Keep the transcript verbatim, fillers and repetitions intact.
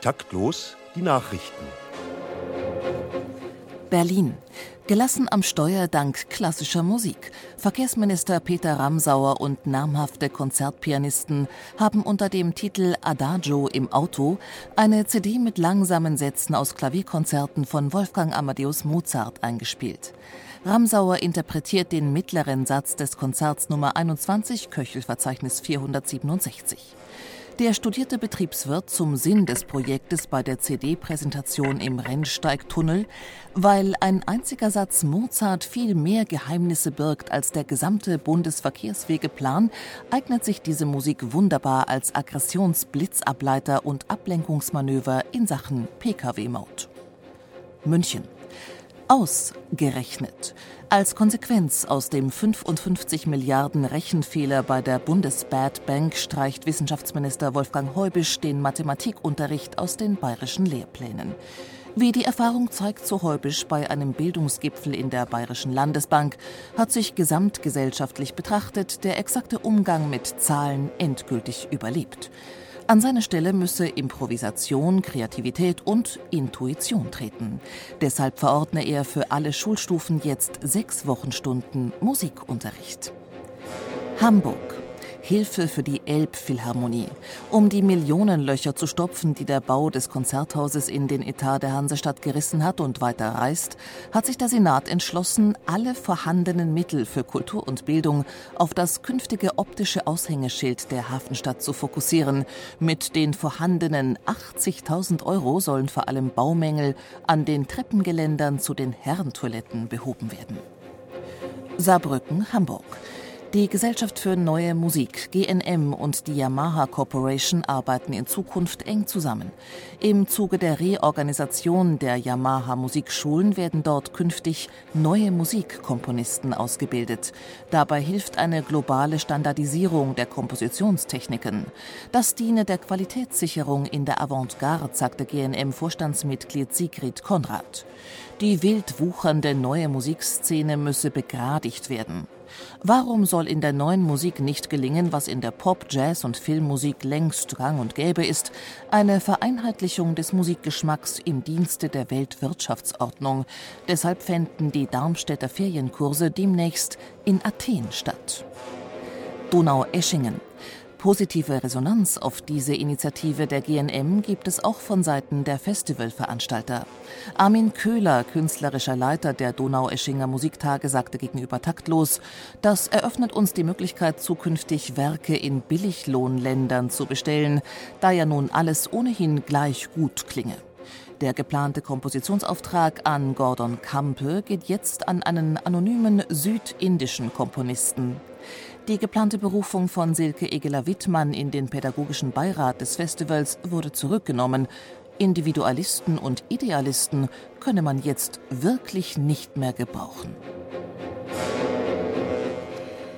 Taktlos die Nachrichten. Berlin. Gelassen am Steuer dank klassischer Musik. Verkehrsminister Peter Ramsauer und namhafte Konzertpianisten haben unter dem Titel Adagio im Auto eine C D mit langsamen Sätzen aus Klavierkonzerten von Wolfgang Amadeus Mozart eingespielt. Ramsauer interpretiert den mittleren Satz des Konzerts Nummer einundzwanzig, Köchelverzeichnis vierhundertsiebenundsechzig. Der studierte Betriebswirt zum Sinn des Projektes bei der C D-Präsentation im Rennsteigtunnel, weil ein einziger Satz Mozart viel mehr Geheimnisse birgt als der gesamte Bundesverkehrswegeplan, eignet sich diese Musik wunderbar als Aggressionsblitzableiter und Ablenkungsmanöver in Sachen P K W-Maut. München. Ausgerechnet. Als Konsequenz aus dem fünfundfünfzig Milliarden Rechenfehler bei der Bundesbad Bank streicht Wissenschaftsminister Wolfgang Heubisch den Mathematikunterricht aus den bayerischen Lehrplänen. Wie die Erfahrung zeigt, so Heubisch bei einem Bildungsgipfel in der Bayerischen Landesbank, hat sich gesamtgesellschaftlich betrachtet der exakte Umgang mit Zahlen endgültig überlebt. An seine Stelle müsse Improvisation, Kreativität und Intuition treten. Deshalb verordne er für alle Schulstufen jetzt sechs Wochenstunden Musikunterricht. Hamburg. Hilfe für die Elbphilharmonie. Um die Millionenlöcher zu stopfen, die der Bau des Konzerthauses in den Etat der Hansestadt gerissen hat und weiter reißt, hat sich der Senat entschlossen, alle vorhandenen Mittel für Kultur und Bildung auf das künftige optische Aushängeschild der Hafenstadt zu fokussieren. Mit den vorhandenen achtzigtausend Euro sollen vor allem Baumängel an den Treppengeländern zu den Herrentoiletten behoben werden. Saarbrücken, Hamburg. Die Gesellschaft für Neue Musik, G N M, und die Yamaha Corporation arbeiten in Zukunft eng zusammen. Im Zuge der Reorganisation der Yamaha Musikschulen werden dort künftig neue Musikkomponisten ausgebildet. Dabei hilft eine globale Standardisierung der Kompositionstechniken. Das diene der Qualitätssicherung in der Avantgarde, sagte G N M-Vorstandsmitglied Sigrid Konrad. Die wild wuchernde neue Musikszene müsse begradigt werden. Warum soll in der neuen Musik nicht gelingen, was in der Pop-, Jazz- und Filmmusik längst gang und gäbe ist? Eine Vereinheitlichung des Musikgeschmacks im Dienste der Weltwirtschaftsordnung. Deshalb fänden die Darmstädter Ferienkurse demnächst in Athen statt. Donaueschingen. Positive Resonanz auf diese Initiative der G N M gibt es auch von Seiten der Festivalveranstalter. Armin Köhler, künstlerischer Leiter der Donaueschinger Musiktage, sagte gegenüber Taktlos, das eröffnet uns die Möglichkeit, zukünftig Werke in Billiglohnländern zu bestellen, da ja nun alles ohnehin gleich gut klinge. Der geplante Kompositionsauftrag an Gordon Kampe geht jetzt an einen anonymen südindischen Komponisten. Die geplante Berufung von Silke Egeler-Wittmann in den pädagogischen Beirat des Festivals wurde zurückgenommen. Individualisten und Idealisten könne man jetzt wirklich nicht mehr gebrauchen.